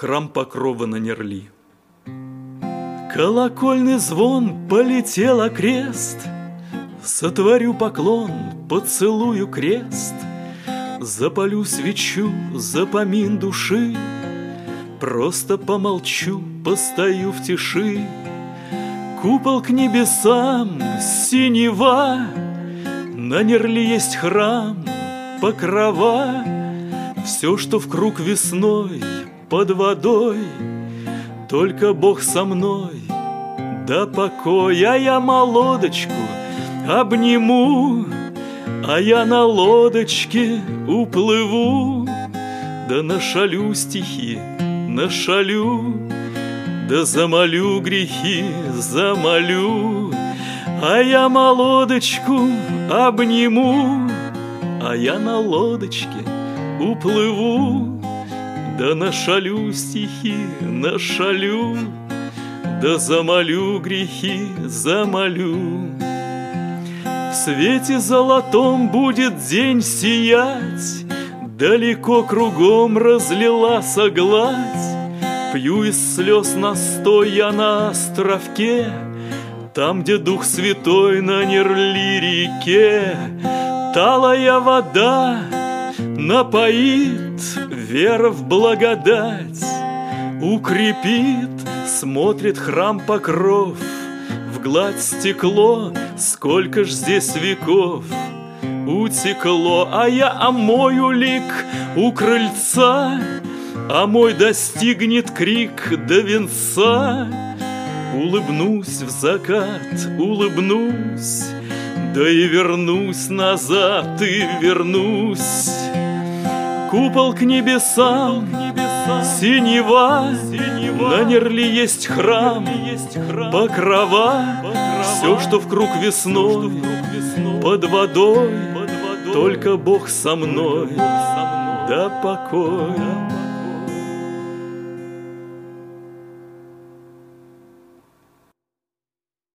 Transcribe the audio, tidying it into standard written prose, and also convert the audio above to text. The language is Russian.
Храм Покрова на Нерли. Колокольный звон полетел окрест, сотворю поклон, поцелую крест, запалю свечу за помин души, просто помолчу, постою в тиши. Купол к небесам, синева, на Нерли есть храм, покрова. Все, что вкруг весной, под водой, только Бог со мной, да покой. А я молодочку обниму, а я на лодочке уплыву, да нашалю стихи, нашалю, да замолю грехи, замолю. А я молодочку обниму, а я на лодочке уплыву, да нашалю стихи, нашалю, да замолю грехи, замолю. В свете золотом будет день сиять, далеко кругом разлилась гладь. Пью из слез настой я на островке, там, где Дух Святой на Нерли реке. Талая вода напоит, вера в благодать укрепит. Смотрит храм Покров в гладь стекло, сколько ж здесь веков утекло. А я омою лик у крыльца, а мой достигнет крик до венца. Улыбнусь в закат, улыбнусь, да и вернусь назад, и вернусь. Купол к небесам, синева, на Нерли есть храм, покрова. Все, что вкруг весной, под водой, только Бог со мной, да покой.